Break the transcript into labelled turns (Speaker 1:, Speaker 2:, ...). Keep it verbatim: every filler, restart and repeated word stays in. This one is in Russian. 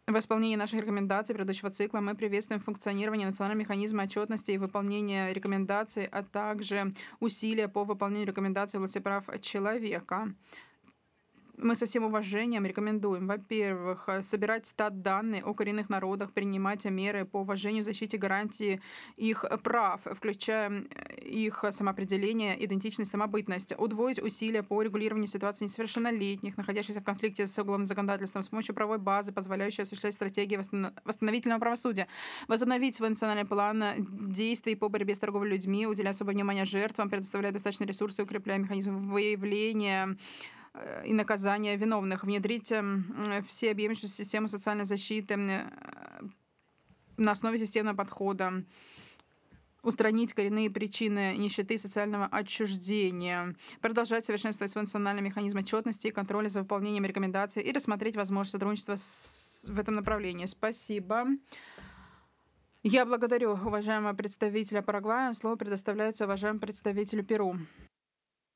Speaker 1: В исполнении наших рекомендаций предыдущего цикла мы приветствуем функционирование национального механизма отчетности и выполнения рекомендаций, а также усилия по выполнению рекомендаций в области прав человека. Мы со всем уважением рекомендуем, во-первых, э, собирать стат-данные о коренных народах, принимать меры по уважению, защите, гарантии их прав, включая м, их самоопределение, идентичность, самобытность, удвоить усилия по регулированию ситуации несовершеннолетних, находящихся в конфликте с уголовным законодательством, с помощью правовой базы, позволяющей осуществлять стратегии восстанов- восстановительного правосудия, возобновить свой национальный план э, действий по борьбе с торговлей людьми, уделяя особое внимание жертвам, предоставляя достаточно ресурсы, укрепляя механизм выявления э, и наказания виновных, внедрить м, э, всеобъемлющую систему социальной защиты м, э, на основе системного подхода, устранить коренные причины нищеты и социального отчуждения, продолжать совершенствовать свой национальный механизм отчетности и контроля за выполнением рекомендаций и рассмотреть возможность сотрудничества с- в этом направлении. Спасибо. Я благодарю уважаемого представителя Парагвая. Слово предоставляется уважаемому представителю Перу.